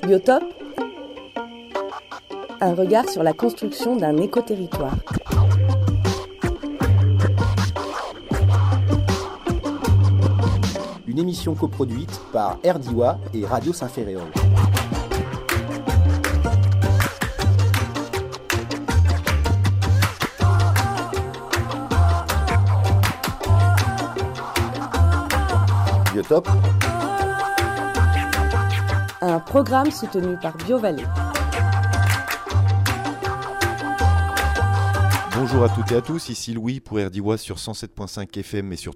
Biotope, un regard sur la construction d'un écoterritoire. Une émission coproduite par RDIWA et Radio Saint-Ferréol. Biotope, Un programme soutenu par BioVallée. Bonjour à toutes et à tous, ici Louis pour RDIWA sur 107.5 FM et sur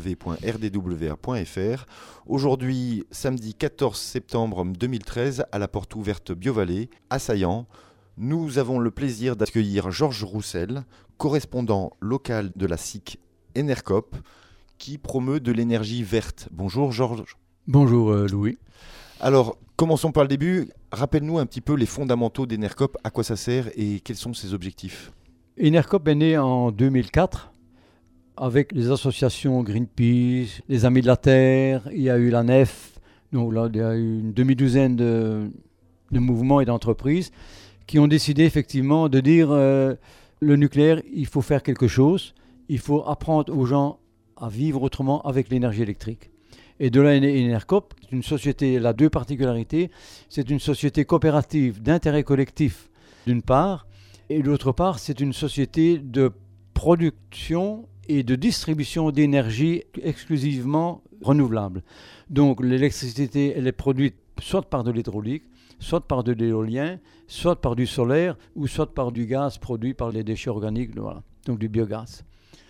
www.rdwa.fr. Aujourd'hui, samedi 14 septembre 2013, à la porte ouverte BioVallée, à Saillant, nous avons le plaisir d'accueillir Georges Roussel, correspondant local de la SIC Enercop, qui promeut de l'énergie verte. Bonjour Georges. Bonjour Louis. Alors, commençons par le début. Rappelle-nous un petit peu les fondamentaux d'Enercop, à quoi ça sert et quels sont ses objectifs. Enercop est né en 2004 avec les associations Greenpeace, les Amis de la Terre, il y a eu la NEF, donc là, il y a eu une demi-douzaine de mouvements et d'entreprises qui ont décidé effectivement de dire le nucléaire, il faut faire quelque chose, il faut apprendre aux gens à vivre autrement avec l'énergie électrique. Et de là, Enercop, une société, elle a deux particularités. C'est une société coopérative d'intérêt collectif d'une part, et d'autre part, c'est une société de production et de distribution d'énergie exclusivement renouvelable. Donc l'électricité, elle est produite soit par de l'hydraulique, soit par de l'éolien, soit par du solaire, ou soit par du gaz produit par les déchets organiques, voilà, donc du biogaz.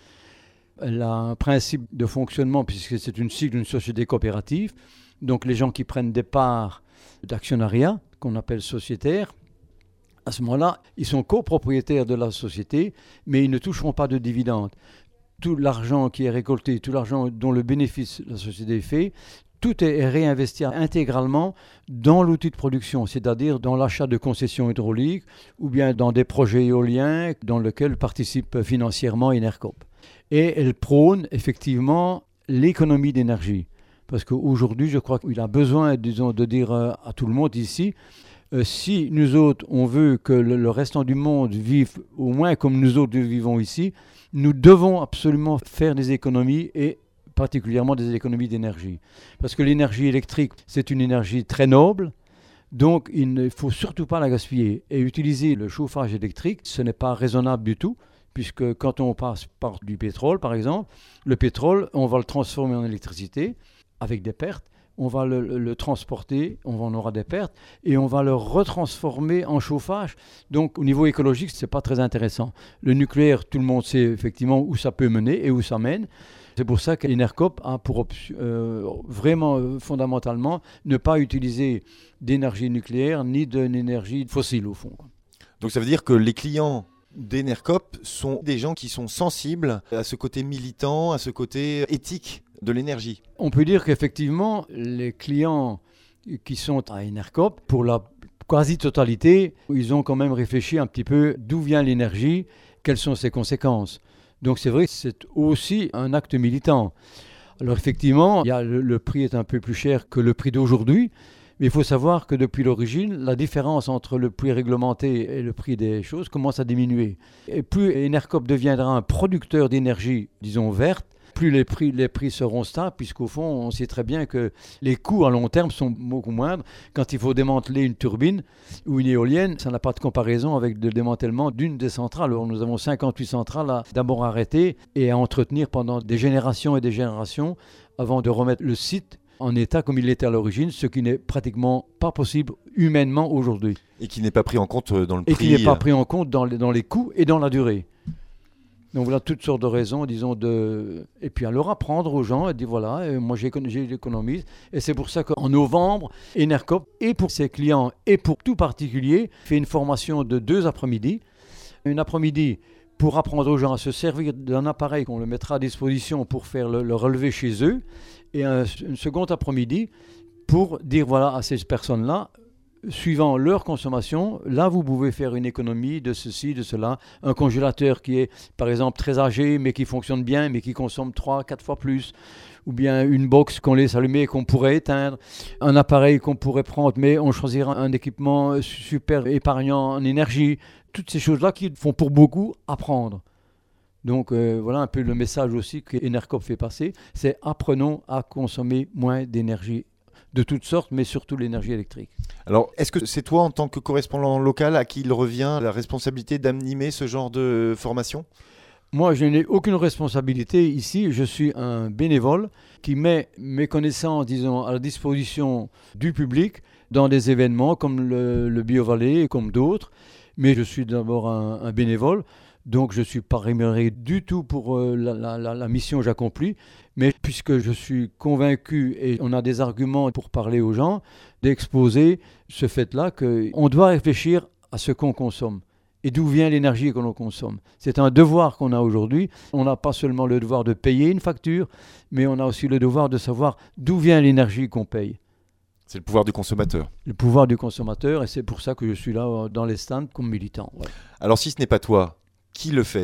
Elle a un principe de fonctionnement puisque c'est une SIC, une société coopérative. Donc les gens qui prennent des parts d'actionnariat, qu'on appelle sociétaires, à ce moment-là, ils sont copropriétaires de la société, mais ils ne toucheront pas de dividendes. Tout l'argent qui est récolté, tout l'argent dont le bénéfice la société fait, tout est réinvesti intégralement dans l'outil de production, c'est-à-dire dans l'achat de concessions hydrauliques ou bien dans des projets éoliens dans lesquels participe financièrement Enercop. Et elle prône effectivement l'économie d'énergie. Parce qu'aujourd'hui, je crois qu'il a besoin, disons, de dire à tout le monde ici, si nous autres, on veut que le restant du monde vive au moins comme nous autres vivons ici, nous devons absolument faire des économies et particulièrement des économies d'énergie. Parce que l'énergie électrique, c'est une énergie très noble, donc il ne faut surtout pas la gaspiller. Et utiliser le chauffage électrique, ce n'est pas raisonnable du tout, puisque quand on passe par du pétrole, par exemple, le pétrole, on va le transformer en électricité avec des pertes, on va le transporter, on en aura des pertes, et on va le retransformer en chauffage. Donc au niveau écologique, ce n'est pas très intéressant. Le nucléaire, tout le monde sait effectivement où ça peut mener et où ça mène. C'est pour ça qu'Enercop a pour vraiment fondamentalement ne pas utiliser d'énergie nucléaire ni d'énergie fossile au fond. Donc ça veut dire que les clients d'Enercop sont des gens qui sont sensibles à ce côté militant, à ce côté éthique de l'énergie. On peut dire qu'effectivement, les clients qui sont à Enercop, pour la quasi-totalité, ils ont quand même réfléchi un petit peu d'où vient l'énergie, quelles sont ses conséquences. Donc c'est vrai que c'est aussi un acte militant. Alors effectivement, le prix est un peu plus cher que le prix d'aujourd'hui, mais il faut savoir que depuis l'origine, la différence entre le prix réglementé et le prix des choses commence à diminuer. Et plus Enercop deviendra un producteur d'énergie, disons verte, plus les prix seront stables, puisqu'au fond, on sait très bien que les coûts à long terme sont beaucoup moindres. Quand il faut démanteler une turbine ou une éolienne, ça n'a pas de comparaison avec le démantèlement d'une des centrales. Alors, nous avons 58 centrales à d'abord arrêter et à entretenir pendant des générations et des générations avant de remettre le site en état comme il était à l'origine, ce qui n'est pratiquement pas possible humainement aujourd'hui. Et qui n'est pas pris en compte dans le prix. Et qui n'est pas pris en compte dans les coûts et dans la durée. Donc voilà toutes sortes de raisons, disons, et puis alors apprendre aux gens, et dire voilà, moi j'économise. Et c'est pour ça qu'en novembre, Enercop, et pour ses clients, et pour tout particulier, fait une formation de 2 après-midi. Une après-midi pour apprendre aux gens à se servir d'un appareil qu'on le mettra à disposition pour faire le relevé chez eux. Et une seconde après-midi pour dire voilà à ces personnes-là, suivant leur consommation, là vous pouvez faire une économie de ceci, de cela. Un congélateur qui est par exemple très âgé mais qui fonctionne bien mais qui consomme 3-4 fois plus. Ou bien une box qu'on laisse allumer et qu'on pourrait éteindre. Un appareil qu'on pourrait prendre mais on choisira un équipement super épargnant en énergie. Toutes ces choses-là qui font pour beaucoup apprendre. Donc voilà un peu le message aussi que Enercop fait passer, c'est apprenons à consommer moins d'énergie de toutes sortes, mais surtout l'énergie électrique. Alors, est-ce que c'est toi, en tant que correspondant local, à qui il revient la responsabilité d'animer ce genre de formation ? Moi, je n'ai aucune responsabilité ici. Je suis un bénévole qui met mes connaissances, disons, à la disposition du public dans des événements comme le BioValley et comme d'autres. Mais je suis d'abord un bénévole. Donc je ne suis pas rémunéré du tout pour la mission que j'accomplis, mais puisque je suis convaincu et on a des arguments pour parler aux gens, d'exposer ce fait-là qu'on doit réfléchir à ce qu'on consomme et d'où vient l'énergie que l'on consomme. C'est un devoir qu'on a aujourd'hui. On n'a pas seulement le devoir de payer une facture, mais on a aussi le devoir de savoir d'où vient l'énergie qu'on paye. C'est le pouvoir du consommateur. Le pouvoir du consommateur, et c'est pour ça que je suis là dans les stands comme militant. Ouais. Alors si ce n'est pas toi, qui le fait ?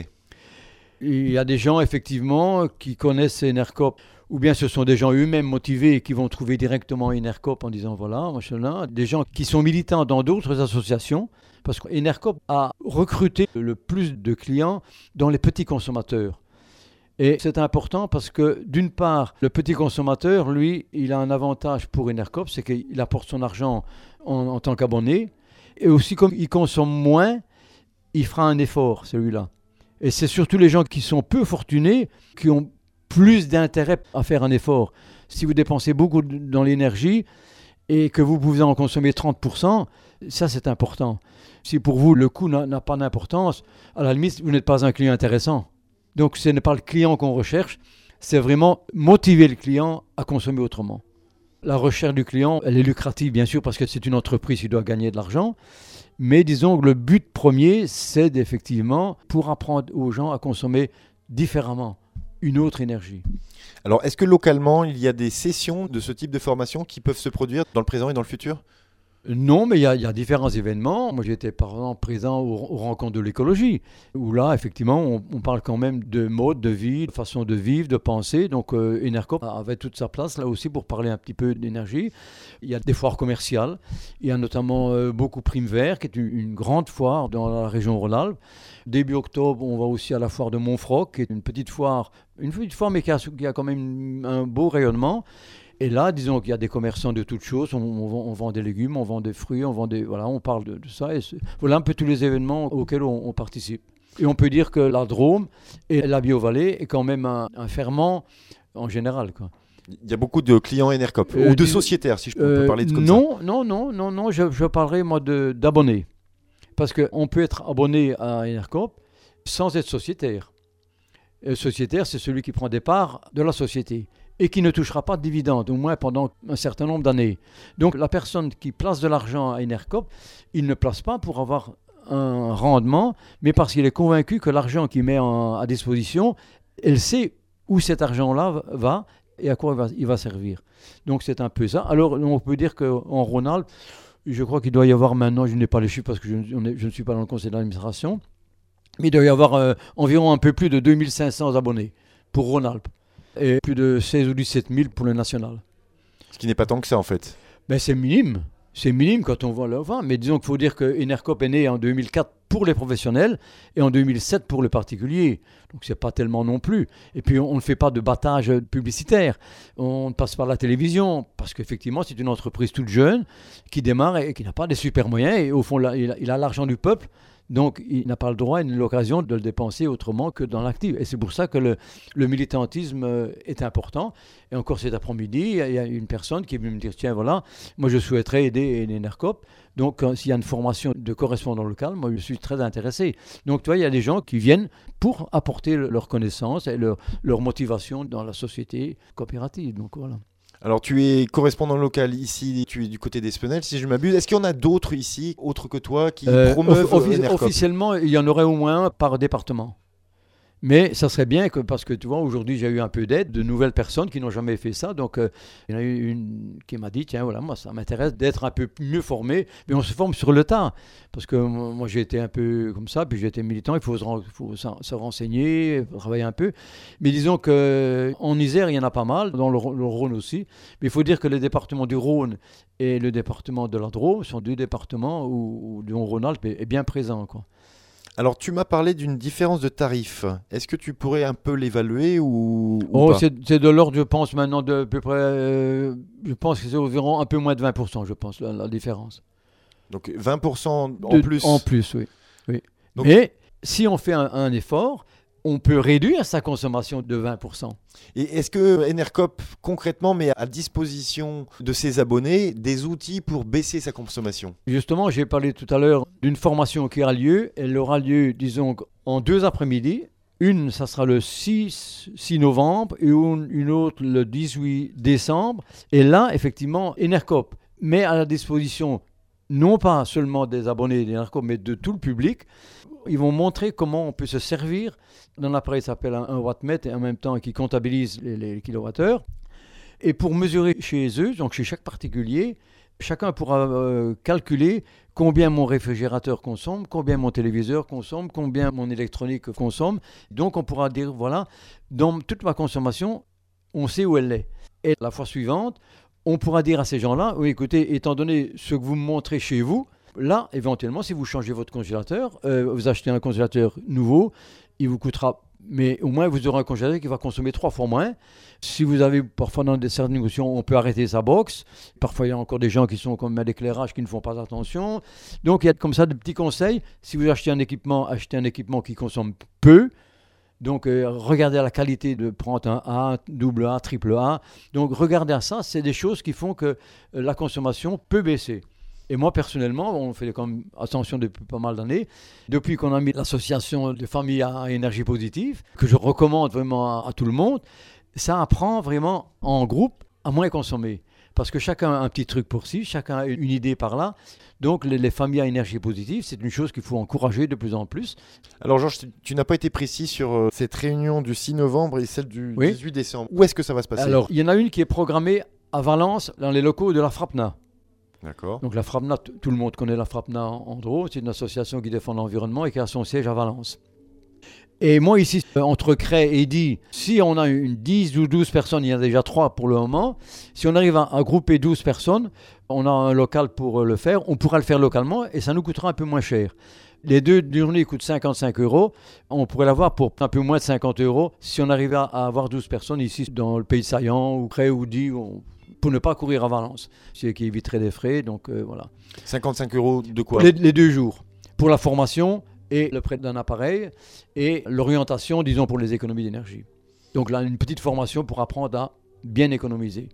Il y a des gens, effectivement, qui connaissent Enercop, ou bien ce sont des gens eux-mêmes motivés qui vont trouver directement Enercop en disant voilà, machin, des gens qui sont militants dans d'autres associations, parce qu'Enercop a recruté le plus de clients dans les petits consommateurs. Et c'est important parce que, d'une part, le petit consommateur, lui, il a un avantage pour Enercop, c'est qu'il apporte son argent en tant qu'abonné, et aussi comme il consomme moins, il fera un effort, celui-là. Et c'est surtout les gens qui sont peu fortunés qui ont plus d'intérêt à faire un effort. Si vous dépensez beaucoup dans l'énergie et que vous pouvez en consommer 30%, ça c'est important. Si pour vous le coût n'a pas d'importance, à la limite, vous n'êtes pas un client intéressant. Donc ce n'est pas le client qu'on recherche, c'est vraiment motiver le client à consommer autrement. La recherche du client, elle est lucrative bien sûr parce que c'est une entreprise qui doit gagner de l'argent. Mais disons que le but premier, c'est effectivement pour apprendre aux gens à consommer différemment, une autre énergie. Alors, est-ce que localement, il y a des sessions de ce type de formation qui peuvent se produire dans le présent et dans le futur ? Non, mais il y a différents événements. Moi, j'étais par exemple présent aux rencontres de l'écologie, où là, effectivement, on parle quand même de mode de vie, de façon de vivre, de penser. Donc, Enercop avait toute sa place là aussi pour parler un petit peu d'énergie. Il y a des foires commerciales. Il y a notamment beaucoup Prime Vert, qui est une grande foire dans la région Rhône-Alpes. Début octobre, on va aussi à la foire de Montfroc, qui est une petite foire mais qui a quand même un beau rayonnement. Et là, disons qu'il y a des commerçants de toutes choses. On vend des légumes, on vend des fruits, on parle de ça. Et voilà un peu tous les événements auxquels on participe. Et on peut dire que la Drôme et la BioValley est quand même un ferment en général, quoi. Il y a beaucoup de clients Enercop, ou de sociétaires, si je peux parler de comme ça. Non, je parlerai moi d'abonnés. Parce qu'on peut être abonné à Enercop sans être sociétaire. Sociétaire, c'est celui qui prend des parts de la société et qui ne touchera pas de dividendes, au moins pendant un certain nombre d'années. Donc la personne qui place de l'argent à Enercop, il ne place pas pour avoir un rendement, mais parce qu'il est convaincu que l'argent qu'il met à disposition, elle sait où cet argent-là va et à quoi il va servir. Donc c'est un peu ça. Alors on peut dire qu'en Rhône-Alpes, je crois qu'il doit y avoir maintenant, je n'ai pas les chiffres parce que je ne suis pas dans le conseil d'administration, mais il doit y avoir environ un peu plus de 2500 abonnés pour Rhône-Alpes et plus de 16 ou 17 000 pour le national. Ce qui n'est pas tant que ça en fait. Ben, c'est minime. C'est minime quand on voit le vin, mais disons qu'il faut dire que Enercop est né en 2004 pour les professionnels et en 2007 pour le particulier. Donc c'est pas tellement non plus. Et puis on ne fait pas de battage publicitaire. On ne passe par la télévision parce qu'effectivement c'est une entreprise toute jeune qui démarre et qui n'a pas des super moyens. Et au fond il a l'argent du peuple. Donc, il n'a pas le droit ni l'occasion de le dépenser autrement que dans l'actif. Et c'est pour ça que le militantisme est important. Et encore cet après-midi, il y a une personne qui est venue me dire, tiens, voilà, moi je souhaiterais aider Enercop. Donc, s'il y a une formation de correspondant local, moi je suis très intéressé. Donc, tu vois, il y a des gens qui viennent pour apporter leur connaissance et leur motivation dans la société coopérative. Donc, voilà. Alors, tu es correspondant local ici, tu es du côté d'Espenel, si je m'abuse. Est-ce qu'il y en a d'autres ici, autres que toi, qui promeuvent Enercop ? Officiellement, il y en aurait au moins un par département. Mais ça serait bien parce que tu vois, aujourd'hui, j'ai eu un peu d'aide de nouvelles personnes qui n'ont jamais fait ça. Donc, il y en a eu une qui m'a dit, tiens, voilà, moi, ça m'intéresse d'être un peu mieux formé. Mais on se forme sur le tas. Parce que moi, j'ai été un peu comme ça, puis j'ai été militant. Il faut se renseigner, travailler un peu. Mais disons qu'en Isère, il y en a pas mal, dans le Rhône aussi. Mais il faut dire que le département du Rhône et le département de la Drôme sont deux départements où Rhône-Alpes est bien présent, quoi. Alors, tu m'as parlé d'une différence de tarif. Est-ce que tu pourrais un peu l'évaluer ou pas? C'est de l'ordre, je pense, maintenant, de à peu près, je pense que c'est environ un peu moins de 20%, je pense, la différence. Donc 20% en plus. En plus, oui. Donc, mais si on fait un effort, on peut réduire sa consommation de 20%. et est-ce que Enercop, concrètement, met à disposition de ses abonnés des outils pour baisser sa consommation? Justement, j'ai parlé tout à l'heure d'une formation qui aura lieu. Elle aura lieu, disons, en 2 après-midi. Une, ça sera le 6 novembre et une autre le 18 décembre. Et là, effectivement, Enercop met à la disposition non pas seulement des abonnés d'Enercop, mais de tout le public. Ils vont montrer comment on peut se servir d'un appareil qui s'appelle un wattmètre et en même temps qui comptabilise les kilowattheures. Et pour mesurer chez eux, donc chez chaque particulier, chacun pourra calculer combien mon réfrigérateur consomme, combien mon téléviseur consomme, combien mon électronique consomme. Donc on pourra dire, voilà, dans toute ma consommation, on sait où elle est. Et la fois suivante, on pourra dire à ces gens-là, oui, écoutez, étant donné ce que vous me montrez chez vous, là, éventuellement, si vous changez votre congélateur, vous achetez un congélateur nouveau, il vous coûtera, mais au moins vous aurez un congélateur qui va consommer 3 fois moins. Si vous avez parfois dans certaines négociations, on peut arrêter sa box. Parfois, il y a encore des gens qui sont comme à l'éclairage qui ne font pas attention. Donc, il y a comme ça de petits conseils. Si vous achetez un équipement qui consomme peu. Donc, regardez à la qualité de prendre un A, double A, triple A. Donc, regardez à ça. C'est des choses qui font que la consommation peut baisser. Et moi, personnellement, on fait quand même attention depuis pas mal d'années. Depuis qu'on a mis l'association de familles à énergie positive, que je recommande vraiment à tout le monde, ça apprend vraiment en groupe à moins consommer. Parce que chacun a un petit truc pour si, chacun a une idée par là. Donc les familles à énergie positive, c'est une chose qu'il faut encourager de plus en plus. Alors Georges, tu n'as pas été précis sur cette réunion du 6 novembre et celle du 18 décembre. Où est-ce que ça va se passer? Alors, il y en a une qui est programmée à Valence, dans les locaux de la FRAPNA. D'accord. Donc la FRAPNA, tout le monde connaît la FRAPNA en Drôme, c'est une association qui défend l'environnement et qui a son siège à Valence. Et moi ici, entre Cray et Die, si on a une 10 ou 12 personnes, il y en a déjà 3 pour le moment, si on arrive à grouper 12 personnes, on a un local pour le faire, on pourra le faire localement et ça nous coûtera un peu moins cher. Les 2 journées coûtent 55 €, on pourrait l'avoir pour un peu moins de 50 € si on arrivait à avoir 12 personnes ici dans le pays de Saillant ou Cray ou Die, pour ne pas courir à Valence, ce qui éviterait des frais, donc voilà. 55 € de quoi? Les 2 jours, pour la formation et le prêt d'un appareil et l'orientation, disons, pour les économies d'énergie. Donc là, une petite formation pour apprendre à bien économiser.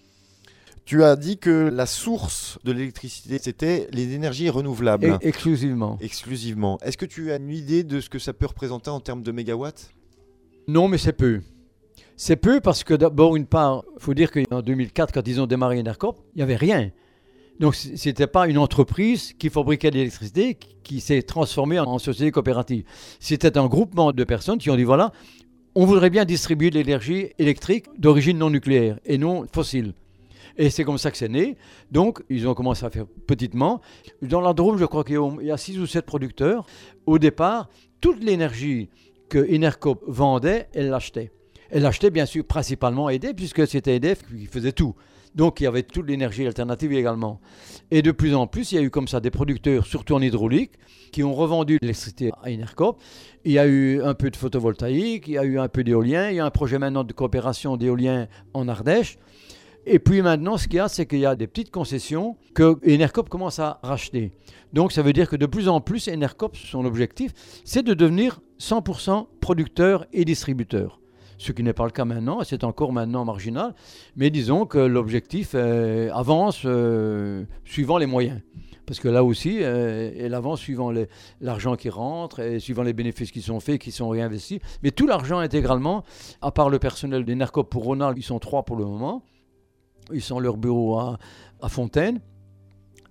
Tu as dit que la source de l'électricité, c'était les énergies renouvelables. Exclusivement. Exclusivement. Est-ce que tu as une idée de ce que ça peut représenter en termes de mégawatts? Non, mais c'est peu. C'est peu parce que d'abord, une part, il faut dire qu'en 2004, quand ils ont démarré Enercop, il n'y avait rien. Donc, ce n'était pas une entreprise qui fabriquait de l'électricité qui s'est transformée en société coopérative. C'était un groupement de personnes qui ont dit, voilà, on voudrait bien distribuer de l'énergie électrique d'origine non nucléaire et non fossile. Et c'est comme ça que c'est né. Donc, ils ont commencé à faire petitement. Dans la Drôme, je crois qu'il y a 6 ou 7 producteurs. Au départ, toute l'énergie que Enercop vendait, elle l'achetait. Elle l'achetait bien sûr principalement à EDF, puisque c'était EDF qui faisait tout. Donc il y avait toute l'énergie alternative également. Et de plus en plus, il y a eu comme ça des producteurs, surtout en hydraulique, qui ont revendu l'électricité à Enercop. Il y a eu un peu de photovoltaïque, il y a eu un peu d'éolien, il y a un projet maintenant de coopération d'éolien en Ardèche. Et puis maintenant, ce qu'il y a, c'est qu'il y a des petites concessions que Enercop commence à racheter. Donc ça veut dire que de plus en plus, Enercop, son objectif, c'est de devenir 100% producteur et distributeur. Ce qui n'est pas le cas maintenant, c'est encore maintenant marginal, mais disons que l'objectif avance suivant les moyens. Parce que là aussi, elle avance suivant l'argent qui rentre, et suivant les bénéfices qui sont faits, qui sont réinvestis. Mais tout l'argent intégralement, à part le personnel d'Enercop pour Rhône-Alpes, ils sont 3 pour le moment. Ils sont leur bureau à Fontaine.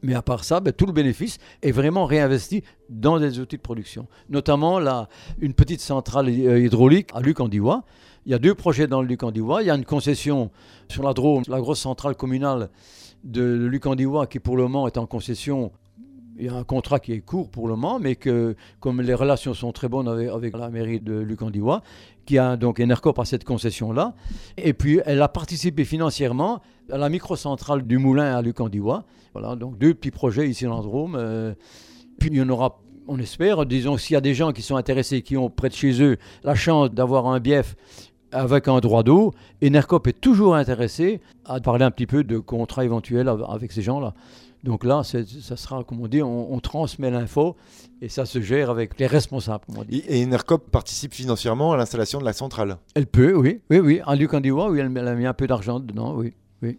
Mais à part ça, tout le bénéfice est vraiment réinvesti dans des outils de production. Notamment une petite centrale hydraulique à Luc-en-Diois. Il y a 2 projets dans le Luc-en-Diois. Il y a une concession sur la Drôme, la grosse centrale communale de Luc-en-Diois qui pour le moment est en concession. Il y a un contrat qui est court pour le moment, mais que comme les relations sont très bonnes avec la mairie de Luc-en-Diois, qui a donc Enercop à cette concession-là. Et puis elle a participé financièrement à la microcentrale du Moulin à Luc-en-Diois. Voilà, donc 2 petits projets ici dans la Drôme. Puis il y en aura, on espère, disons, s'il y a des gens qui sont intéressés, qui ont près de chez eux la chance d'avoir un bief avec un droit d'eau, Enercop est toujours intéressé à parler un petit peu de contrats éventuels avec ces gens-là. Donc là, ça sera, comme on dit, on transmet l'info et ça se gère avec les responsables, comme on dit. Et Enercop participe financièrement à l'installation de la centrale? Elle peut, oui. À Luc-en-Diois, oui, elle a mis un peu d'argent dedans, oui.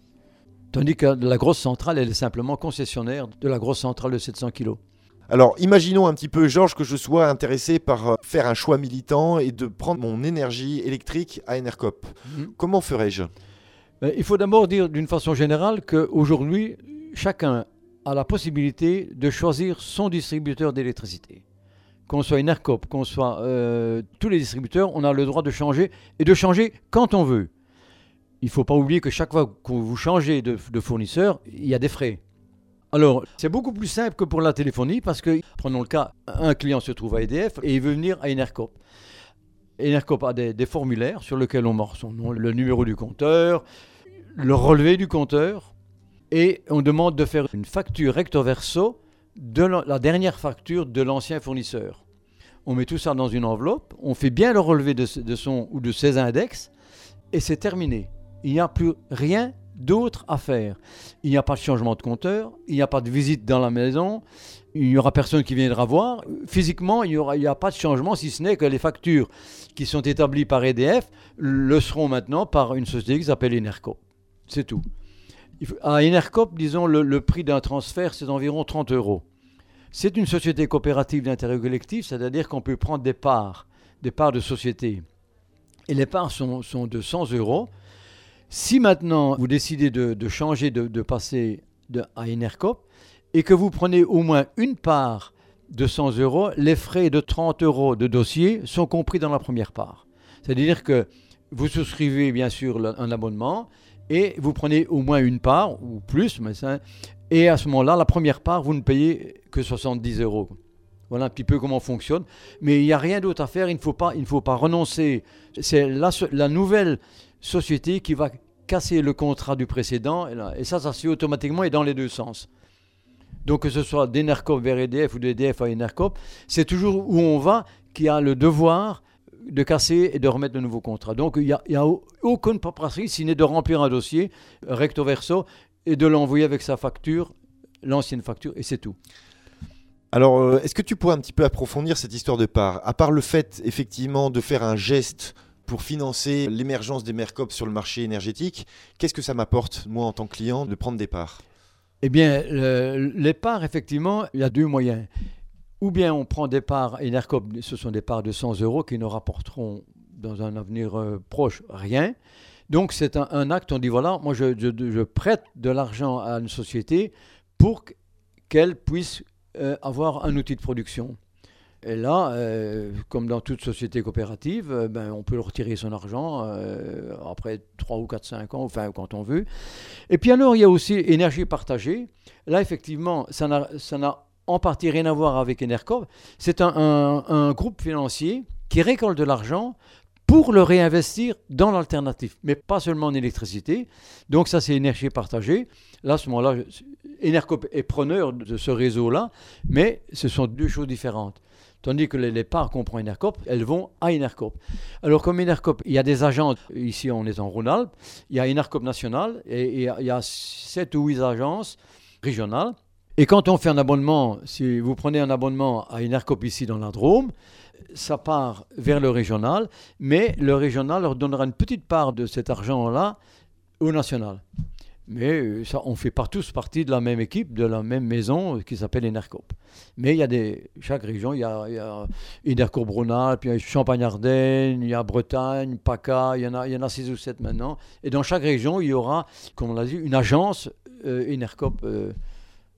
Tandis que la grosse centrale, elle est simplement concessionnaire de la grosse centrale de 700 kg. Alors, imaginons un petit peu, Georges, que je sois intéressé par faire un choix militant et de prendre mon énergie électrique à Enercop. Comment ferais-je? Il faut d'abord dire d'une façon générale qu'aujourd'hui, chacun a la possibilité de choisir son distributeur d'électricité. Qu'on soit Enercop, qu'on soit tous les distributeurs, on a le droit de changer et de changer quand on veut. Il ne faut pas oublier que chaque fois que vous changez de fournisseur, il y a des frais. Alors, c'est beaucoup plus simple que pour la téléphonie parce que, prenons le cas, un client se trouve à EDF et il veut venir à Enercop. Enercop a des formulaires sur lesquels on marque son nom, le numéro du compteur, le relevé du compteur, et on demande de faire une facture recto verso de la dernière facture de l'ancien fournisseur. On met tout ça dans une enveloppe, on fait bien le relevé de son ou de ses index, et c'est terminé. Il n'y a plus rien d'autre à faire. Il n'y a pas de changement de compteur, il n'y a pas de visite dans la maison, il n'y aura personne qui viendra voir. Physiquement, il n'y a pas de changement, si ce n'est que les factures qui sont établies par EDF le seront maintenant par une société qui s'appelle Enercop. C'est tout. À Enercop, disons, le prix d'un transfert, c'est environ 30 €. C'est une société coopérative d'intérêt collectif, c'est-à-dire qu'on peut prendre des parts de société. Et les parts sont de 100 €. Si maintenant vous décidez de changer, de passer à Enercop, et que vous prenez au moins une part de 100 €, les frais de 30 € de dossier sont compris dans la première part. C'est-à-dire que vous souscrivez bien sûr un abonnement et vous prenez au moins une part, ou plus, et à ce moment-là, la première part, vous ne payez que 70 €. Voilà un petit peu comment on fonctionne. Mais il n'y a rien d'autre à faire, il ne faut pas renoncer. C'est la nouvelle société qui va casser le contrat du précédent, et ça se fait automatiquement et dans les deux sens. Donc que ce soit d'Enercop vers EDF ou d'EDF à Enercop, c'est toujours où on va qui a le devoir de casser et de remettre de nouveaux contrats. Donc il n'y a aucune paperasserie, sinon de remplir un dossier recto verso et de l'envoyer avec sa facture, l'ancienne facture, et c'est tout. Alors, est-ce que tu pourrais un petit peu approfondir cette histoire de part? À part le fait, effectivement, de faire un geste pour financer l'émergence d'Enercop sur le marché énergétique, qu'est-ce que ça m'apporte, moi, en tant que client, de prendre des parts? Eh bien, les parts, effectivement, il y a 2 moyens. Ou bien on prend des parts Enercop, ce sont des parts de 100 € qui ne rapporteront dans un avenir proche rien. Donc c'est un acte, on dit voilà, moi je prête de l'argent à une société pour qu'elle puisse avoir un outil de production. Et là, comme dans toute société coopérative, on peut retirer son argent après 3 ou 4, 5 ans, enfin quand on veut. Et puis alors, il y a aussi énergie partagée. Là, effectivement, ça n'a en partie rien à voir avec Enercop. C'est un groupe financier qui récolte de l'argent pour le réinvestir dans l'alternative, mais pas seulement en électricité. Donc ça, c'est énergie partagée. Là, à ce moment-là, Enercop est preneur de ce réseau-là, mais ce sont 2 choses différentes. Tandis que les parts qu'on prend Enercop, elles vont à Enercop. Alors comme Enercop, il y a des agences, ici on est en Rhône-Alpes, il y a Enercop national et il y a 7 ou 8 agences régionales. Et quand on fait un abonnement, si vous prenez un abonnement à Enercop ici dans la Drôme, ça part vers le régional, mais le régional leur donnera une petite part de cet argent-là au national. Mais ça, on fait pas tous partie de la même équipe, de la même maison qui s'appelle Enercop. Mais il y a chaque région, il y a Enercop Rhône-Alpes, puis il y a Champagne-Ardenne, il y a Bretagne, PACA, il y en a 6 ou 7 maintenant. Et dans chaque région, il y aura, comme on l'a dit, une agence Enercop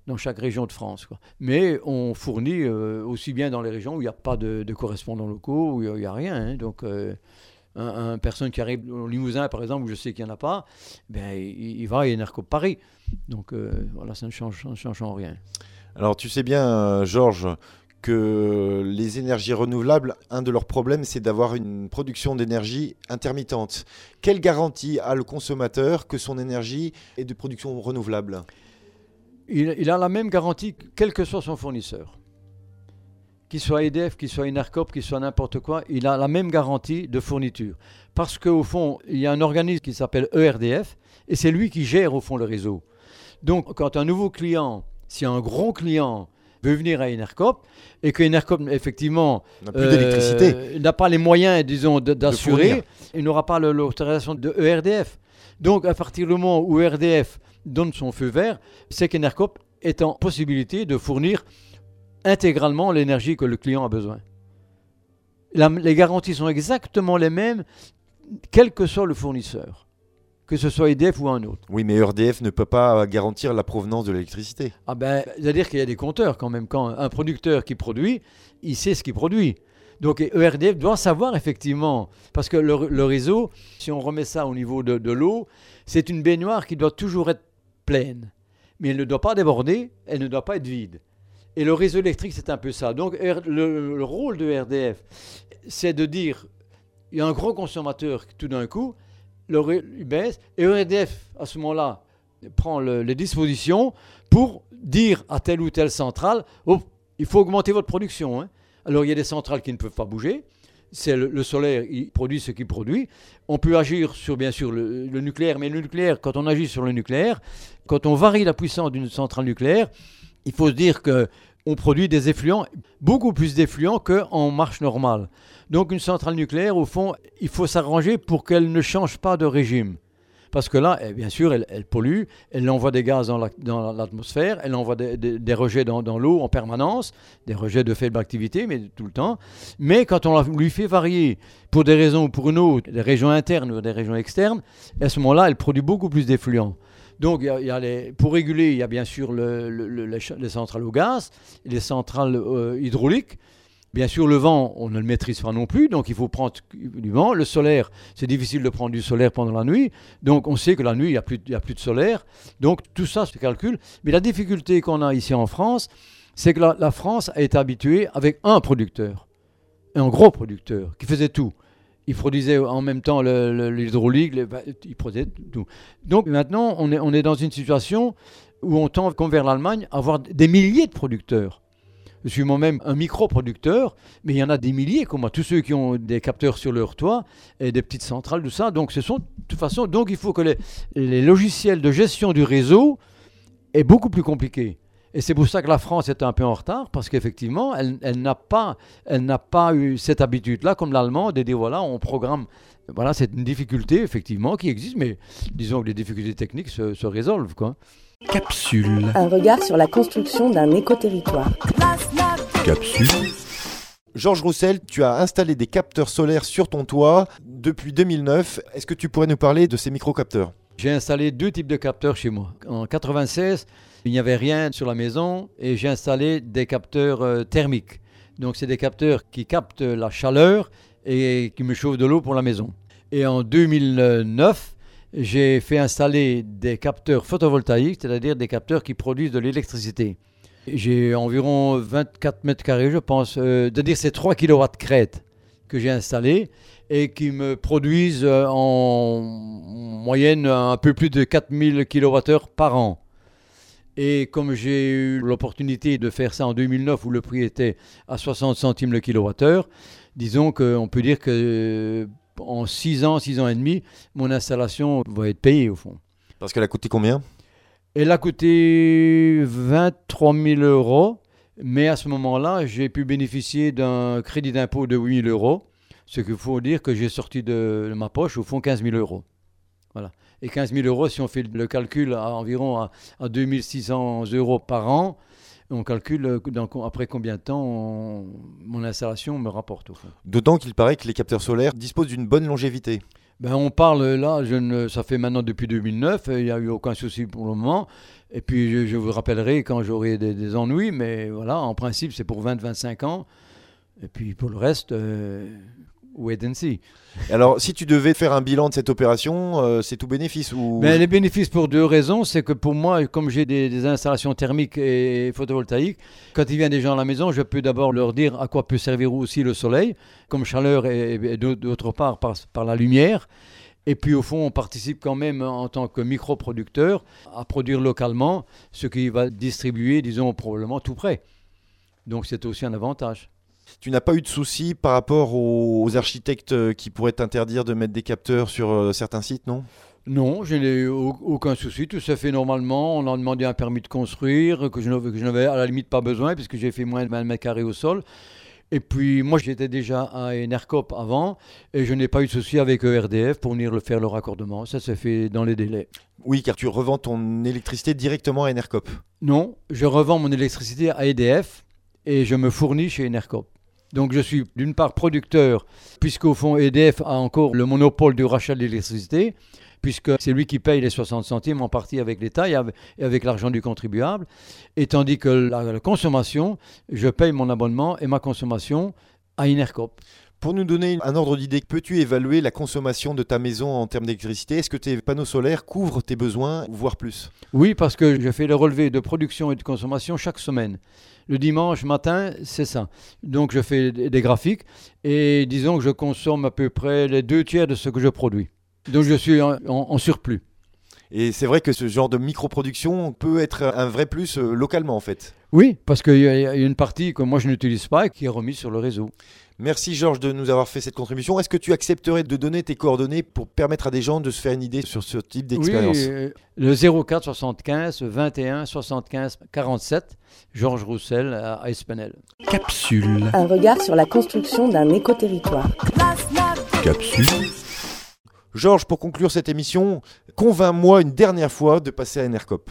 dans chaque région de France, quoi. Mais on fournit aussi bien dans les régions où il n'y a pas de correspondants locaux, où il n'y a rien. Hein. Donc, un personne qui arrive au Limousin, par exemple, où je sais qu'il n'y en a pas, ben, il va à Enercop Paris. Donc, voilà, ça ne change en rien. Alors, tu sais bien, Georges, que les énergies renouvelables, un de leurs problèmes, c'est d'avoir une production d'énergie intermittente. Quelle garantie a le consommateur que son énergie est de production renouvelable ? Il a la même garantie, quel que soit son fournisseur. Qu'il soit EDF, qu'il soit Enercop, qu'il soit n'importe quoi, il a la même garantie de fourniture. Parce qu'au fond, il y a un organisme qui s'appelle ERDF, et c'est lui qui gère au fond le réseau. Donc, quand un nouveau client, si un gros client veut venir à Enercop, et que Enercop, effectivement, n'a plus d'électricité, n'a pas les moyens, disons, d'assurer, il n'aura pas l'autorisation de ERDF. Donc, à partir du moment où ERDF donne son feu vert, c'est qu'Enercop est en possibilité de fournir intégralement l'énergie que le client a besoin. Les garanties sont exactement les mêmes, quel que soit le fournisseur, que ce soit EDF ou un autre. Oui, mais EDF ne peut pas garantir la provenance de l'électricité. Ah ben, c'est-à-dire qu'il y a des compteurs quand même. Quand un producteur qui produit, il sait ce qu'il produit. Donc ERDF doit savoir effectivement, parce que le réseau, si on remet ça au niveau de l'eau, c'est une baignoire qui doit toujours être pleine. Mais elle ne doit pas déborder, elle ne doit pas être vide. Et le réseau électrique, c'est un peu ça. Donc, le rôle de RDF, c'est de dire, il y a un gros consommateur qui, tout d'un coup, il baisse, et RDF, à ce moment-là, prend les dispositions pour dire à telle ou telle centrale, oh, il faut augmenter votre production. Hein. Alors, il y a des centrales qui ne peuvent pas bouger. C'est le solaire, il produit ce qu'il produit. On peut agir sur, bien sûr, le nucléaire, mais le nucléaire, quand on agit sur le nucléaire, quand on varie la puissance d'une centrale nucléaire, il faut se dire qu'on produit des effluents, beaucoup plus d'effluents qu'en marche normale. Donc une centrale nucléaire, au fond, il faut s'arranger pour qu'elle ne change pas de régime. Parce que là, bien sûr, elle pollue, elle envoie des gaz dans l'atmosphère, elle envoie des rejets dans l'eau en permanence, des rejets de faible activité, mais tout le temps. Mais quand on lui fait varier, pour des raisons ou pour une autre, des régions internes ou des régions externes, à ce moment-là, elle produit beaucoup plus d'effluents. Donc, pour réguler, il y a bien sûr les centrales au gaz, les centrales hydrauliques. Bien sûr, le vent, on ne le maîtrise pas non plus, donc il faut prendre du vent. Le solaire, c'est difficile de prendre du solaire pendant la nuit. Donc, on sait que la nuit, il n'y a plus de solaire. Donc, tout ça se calcule. Mais la difficulté qu'on a ici en France, c'est que la France a été habituée avec un producteur, un gros producteur, qui faisait tout. Il produisait en même temps l'hydraulique, il produisait tout. Donc maintenant, on est dans une situation où on tend, comme vers l'Allemagne, à avoir des milliers de producteurs. Je suis moi-même un micro-producteur, mais il y en a des milliers, comme moi, tous ceux qui ont des capteurs sur leur toit, et des petites centrales, tout ça. Donc, de toute façon, donc il faut que les logiciels de gestion du réseau est beaucoup plus compliqué. Et c'est pour ça que la France est un peu en retard, parce qu'effectivement, elle n'a pas eu cette habitude-là, comme l'Allemand, de dire, voilà, on programme. Voilà, c'est une difficulté, effectivement, qui existe, mais disons que les difficultés techniques se résolvent, quoi. Capsule. Un regard sur la construction d'un écoterritoire. Capsule. Georges Roussel, tu as installé des capteurs solaires sur ton toit depuis 2009. Est-ce que tu pourrais nous parler de ces micro-capteurs ? J'ai installé 2 types de capteurs chez moi. En 1996, il n'y avait rien sur la maison et j'ai installé des capteurs thermiques. Donc, c'est des capteurs qui captent la chaleur et qui me chauffent de l'eau pour la maison. Et en 2009, j'ai fait installer des capteurs photovoltaïques, c'est-à-dire des capteurs qui produisent de l'électricité. J'ai environ 24 mètres carrés, je pense, c'est-à-dire c'est 3 kW crête que j'ai installés et qui me produisent en moyenne un peu plus de 4000 kWh par an. Et comme j'ai eu l'opportunité de faire ça en 2009 où le prix était à 60 centimes le kilowattheure, disons qu'on peut dire que en 6 ans et demi, mon installation va être payée au fond. Parce qu'elle a coûté combien ? Elle a coûté 23 000 €, mais à ce moment-là, j'ai pu bénéficier d'un crédit d'impôt de 8 000 €, ce qu'il faut dire que j'ai sorti de ma poche au fond 15 000 €. Voilà. Et 15 000 €, si on fait le calcul à environ à 2 600 € par an, on calcule après combien de temps mon installation me rapporte au fond. D'autant qu'il paraît que les capteurs solaires disposent d'une bonne longévité. On parle là, ça fait maintenant depuis 2009, il n'y a eu aucun souci pour le moment. Et puis je vous rappellerai quand j'aurai des ennuis, mais voilà, en principe c'est pour 20-25 ans. Et puis pour le reste, wait and see. Alors, si tu devais faire un bilan de cette opération, c'est tout bénéfice ou... Les bénéfices pour 2 raisons. C'est que pour moi, comme j'ai des installations thermiques et photovoltaïques, quand il vient des gens à la maison, je peux d'abord leur dire à quoi peut servir aussi le soleil, comme chaleur et d'autre part par la lumière. Et puis au fond, on participe quand même en tant que microproducteur à produire localement ce qui va distribuer, disons, probablement tout près. Donc c'est aussi un avantage. Tu n'as pas eu de soucis par rapport aux architectes qui pourraient t'interdire de mettre des capteurs sur certains sites, non ? Non, je n'ai eu aucun souci. Tout se fait normalement. On a demandé un permis de construire que je n'avais à la limite pas besoin puisque j'ai fait moins de 20 mètres carrés au sol. Et puis moi, j'étais déjà à Enercop avant et je n'ai pas eu de souci avec ERDF pour venir faire le raccordement. Ça s'est fait dans les délais. Oui, car tu revends ton électricité directement à Enercop. Non, je revends mon électricité à EDF et je me fournis chez Enercop. Donc je suis d'une part producteur, puisqu'au fond EDF a encore le monopole du rachat de l'électricité, puisque c'est lui qui paye les 60 centimes en partie avec l'État et avec l'argent du contribuable, et tandis que la consommation, je paye mon abonnement et ma consommation à Enercop. Pour nous donner un ordre d'idée, peux-tu évaluer la consommation de ta maison en termes d'électricité ? Est-ce que tes panneaux solaires couvrent tes besoins, voire plus ? Oui, parce que je fais le relevé de production et de consommation chaque semaine. Le dimanche matin, c'est ça. Donc je fais des graphiques et disons que je consomme à peu près les 2/3 de ce que je produis. Donc je suis en surplus. Et c'est vrai que ce genre de microproduction peut être un vrai plus localement en fait. Oui, parce qu'il y a une partie que moi je n'utilise pas et qui est remise sur le réseau. Merci Georges de nous avoir fait cette contribution. Est-ce que tu accepterais de donner tes coordonnées pour permettre à des gens de se faire une idée sur ce type d'expérience ? Oui, le 04 75 21 75 47, Georges Roussel à Espenel. Capsule. Un regard sur la construction d'un écoterritoire. Capsule. Georges, pour conclure cette émission, convainc-moi une dernière fois de passer à Enercop.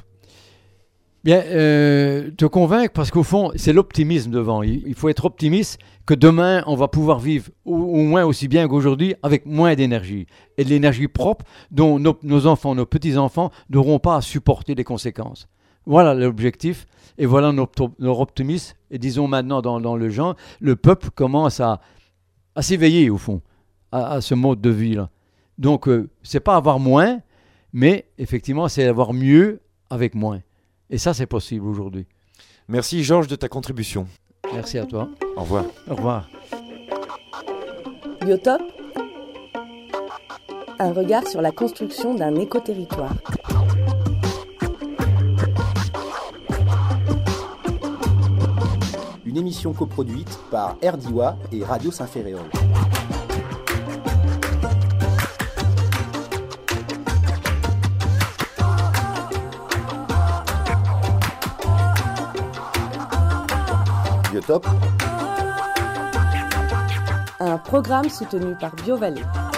Bien, te convaincre parce qu'au fond, c'est l'optimisme devant. Il faut être optimiste que demain, on va pouvoir vivre au moins aussi bien qu'aujourd'hui avec moins d'énergie. Et de l'énergie propre dont nos enfants, nos petits-enfants n'auront pas à supporter les conséquences. Voilà l'objectif et voilà notre optimisme. Et disons maintenant dans le genre, le peuple commence à s'éveiller au fond à ce mode de vie-là. Donc, c'est pas avoir moins, mais effectivement, c'est avoir mieux avec moins. Et ça, c'est possible aujourd'hui. Merci Georges de ta contribution. Merci à toi. Au revoir. Au revoir. Biotop, un regard sur la construction d'un écoterritoire. Une émission coproduite par RDIWA et Radio Saint-Ferréol. Biotop, Un programme soutenu par BioVallée.